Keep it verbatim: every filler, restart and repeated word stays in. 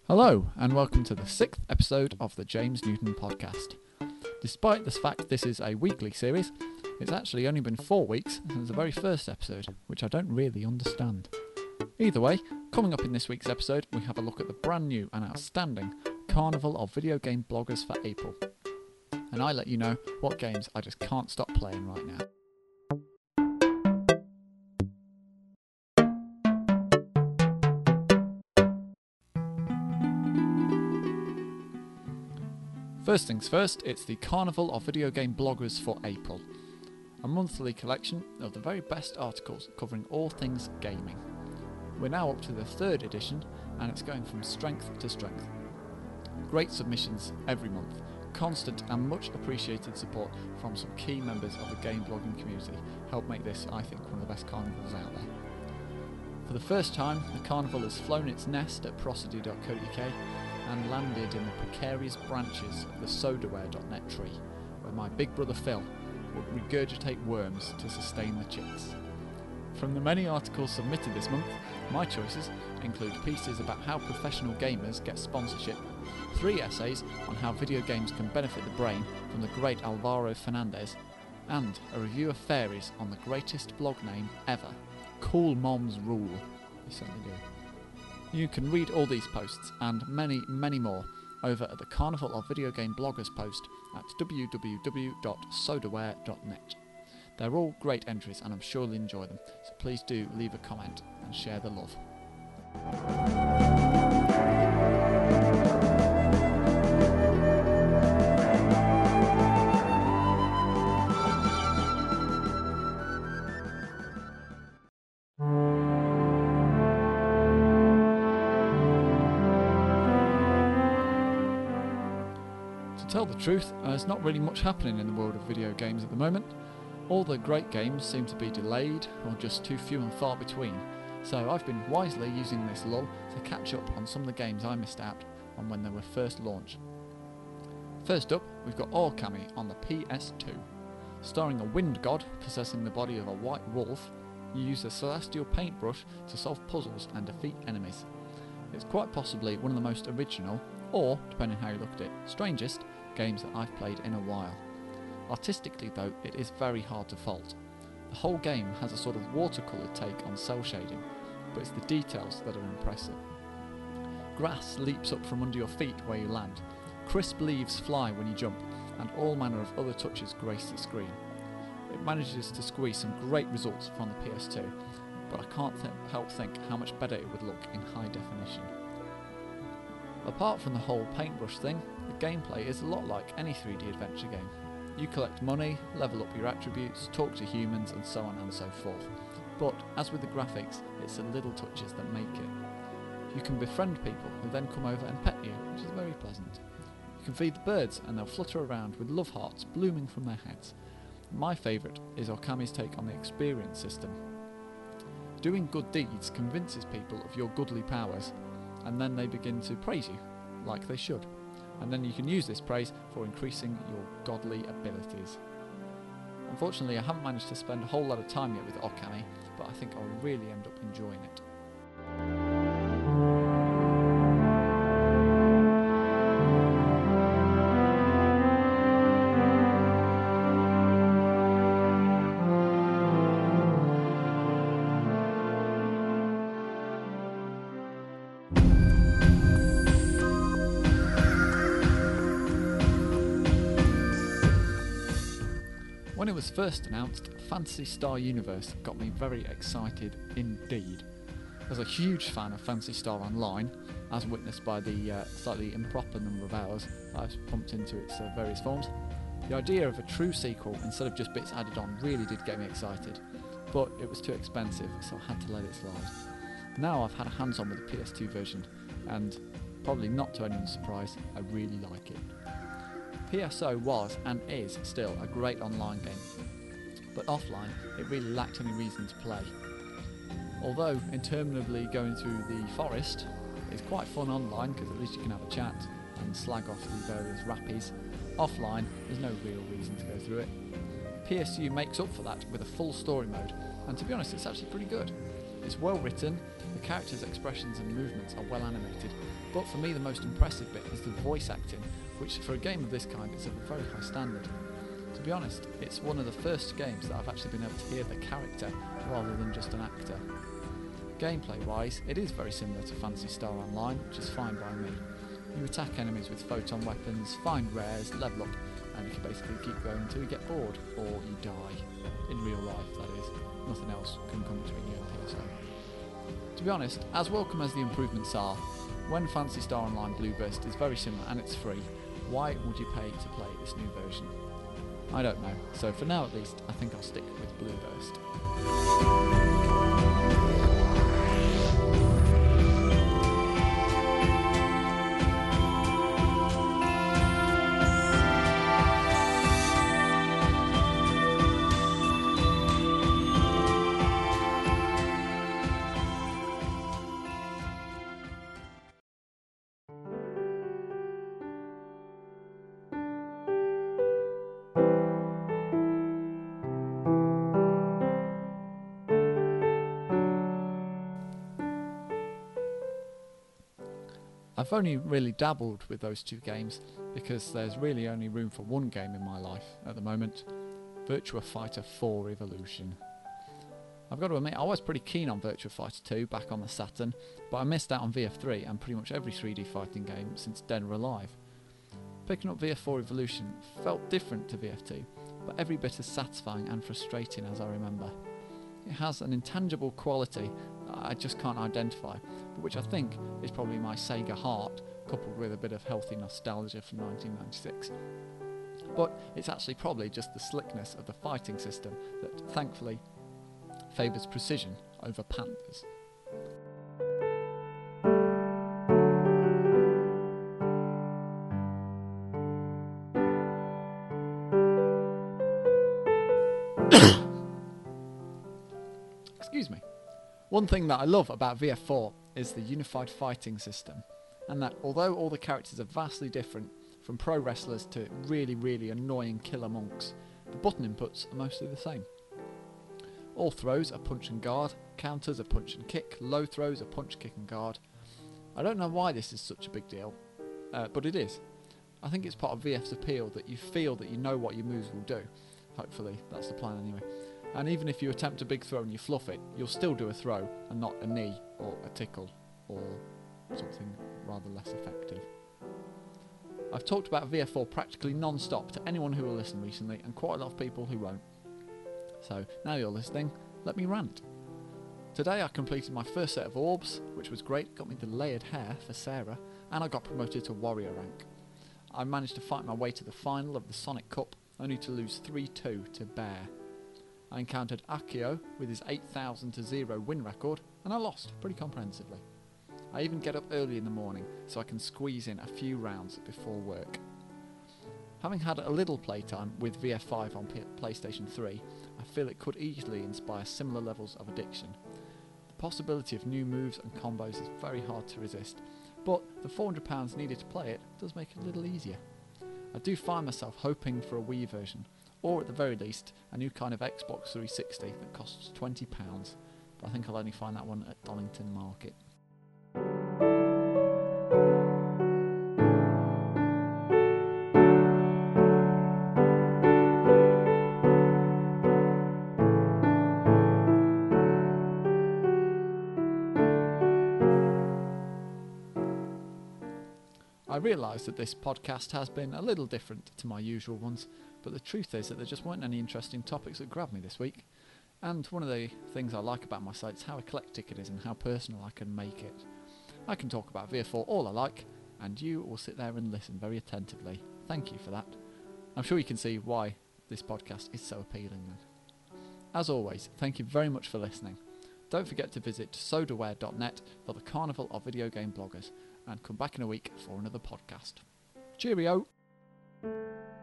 Hello, and welcome to the sixth episode of the James Newton Podcast. Despite the fact this is a weekly series, it's actually only been four weeks since the very first episode, which I don't really understand. Either way, coming up in this week's episode, we have a look at the brand new and outstanding Carnival of Video Game Bloggers for April. And I let you know what games I just can't stop playing right now. First things first, it's the Carnival of Video Game Bloggers for April, a monthly collection of the very best articles covering all things gaming. We're now up to the third edition, and it's going from strength to strength. Great submissions every month, constant and much appreciated support from some key members of the game blogging community help make this, I think, one of the best carnivals out there. For the first time, the carnival has flown its nest at prosody dot co dot U K and landed in the precarious branches of the sodaware dot net tree, where my big brother Phil will regurgitate worms to sustain the chicks. From the many articles submitted this month, my choices include pieces about how professional gamers get sponsorship, three essays on how video games can benefit the brain from the great Alvaro Fernandez, and a review of fairies on the greatest blog name ever, Cool Moms Rule. They certainly do. You can read all these posts and many, many more over at the Carnival of Video Game Bloggers post at w w w dot sodaware dot net. They're all great entries and I'm sure you'll enjoy them, so please do leave a comment and share the love. To tell the truth, uh, there's not really much happening in the world of video games at the moment. All the great games seem to be delayed or just too few and far between, so I've been wisely using this lull to catch up on some of the games I missed out on when they were first launched. First up, we've got Okami on the P S two. Starring a wind god possessing the body of a white wolf, you use a celestial paintbrush to solve puzzles and defeat enemies. It's quite possibly one of the most original, or, depending how you look at it, strangest games that I've played in a while. Artistically though, it is very hard to fault. The whole game has a sort of watercolour take on cell shading, but it's the details that are impressive. Grass leaps up from under your feet where you land, crisp leaves fly when you jump, and all manner of other touches grace the screen. It manages to squeeze some great results from the P S two, but I can't th- help think how much better it would look in high definition. Apart from the whole paintbrush thing, the gameplay is a lot like any three D adventure game. You collect money, level up your attributes, talk to humans and so on and so forth. But, as with the graphics, it's the little touches that make it. You can befriend people who then come over and pet you, which is very pleasant. You can feed the birds and they'll flutter around with love hearts blooming from their heads. My favourite is Okami's take on the experience system. Doing good deeds convinces people of your goodly powers, and then they begin to praise you, like they should. And then you can use this praise for increasing your godly abilities. Unfortunately, I haven't managed to spend a whole lot of time yet with Okami, but I think I'll really end up enjoying it. When it was first announced, Phantasy Star Universe got me very excited indeed. As a huge fan of Phantasy Star Online, as witnessed by the uh, slightly improper number of hours I've pumped into its uh, various forms, the idea of a true sequel instead of just bits added on really did get me excited, but it was too expensive, so I had to let it slide. Now I've had a hands-on with the P S two version, and probably not to anyone's surprise, I really like it. P S O was and is still a great online game, but offline it really lacked any reason to play. Although interminably going through the forest is quite fun online because at least you can have a chat and slag off the various rappies, offline there's no real reason to go through it. P S U makes up for that with a full story mode, and to be honest it's actually pretty good. It's well written, the characters' expressions and movements are well animated, but for me the most impressive bit is the voice acting, which for a game of this kind is of a very high standard. To be honest, it's one of the first games that I've actually been able to hear the character rather than just an actor. Gameplay wise, it is very similar to Phantasy Star Online, which is fine by me. You attack enemies with photon weapons, find rares, level up, and you can basically keep going until you get bored, or you die. In real life, that is. Nothing else can come between you and P S O. To be honest, as welcome as the improvements are, when Phantasy Star Online Blueburst is very similar and it's free, why would you pay to play this new version? I don't know, so for now at least, I think I'll stick with Blueburst. I've only really dabbled with those two games because there's really only room for one game in my life at the moment, Virtua Fighter four Evolution. I've got to admit I was pretty keen on Virtua Fighter two back on the Saturn, but I missed out on V F three and pretty much every three D fighting game since Dead or Alive. Picking up V F four Evolution felt different to V F two, but every bit as satisfying and frustrating as I remember. It has an intangible quality that I just can't identify, but which I think is probably my Sega heart, coupled with a bit of healthy nostalgia from nineteen ninety-six. But it's actually probably just the slickness of the fighting system that, thankfully, favours precision over panthers. Excuse me. One thing that I love about V F four is the unified fighting system, and that although all the characters are vastly different, from pro wrestlers to really really annoying killer monks, the button inputs are mostly the same. All throws are punch and guard, counters are punch and kick, low throws are punch, kick and guard. I don't know why this is such a big deal, uh, but it is. I think it's part of V F's appeal that you feel that you know what your moves will do. Hopefully, that's the plan anyway. And even if you attempt a big throw and you fluff it, you'll still do a throw and not a knee or a tickle or something rather less effective. I've talked about V F four practically non-stop to anyone who will listen recently, and quite a lot of people who won't. So now you're listening, let me rant. Today I completed my first set of orbs, which was great, got me the layered hair for Sarah, and I got promoted to warrior rank. I managed to fight my way to the final of the Sonic Cup, only to lose three two to Bear. I encountered Akio with his eight thousand to zero win record, and I lost pretty comprehensively. I even get up early in the morning so I can squeeze in a few rounds before work. Having had a little playtime with V F five on P- PlayStation three, I feel it could easily inspire similar levels of addiction. The possibility of new moves and combos is very hard to resist, but the four hundred pounds needed to play it does make it a little easier. I do find myself hoping for a Wii version, or at the very least, a new kind of Xbox three sixty that costs twenty pounds, but I think I'll only find that one at Donington Market. I realise that this podcast has been a little different to my usual ones, but the truth is that there just weren't any interesting topics that grabbed me this week. And one of the things I like about my site is how eclectic it is and how personal I can make it. I can talk about V F four all I like, and you will sit there and listen very attentively. Thank you for that. I'm sure you can see why this podcast is so appealing then. As always, thank you very much for listening. Don't forget to visit sodaware dot net for the Carnival of Video Game Bloggers, and come back in a week for another podcast. Cheerio!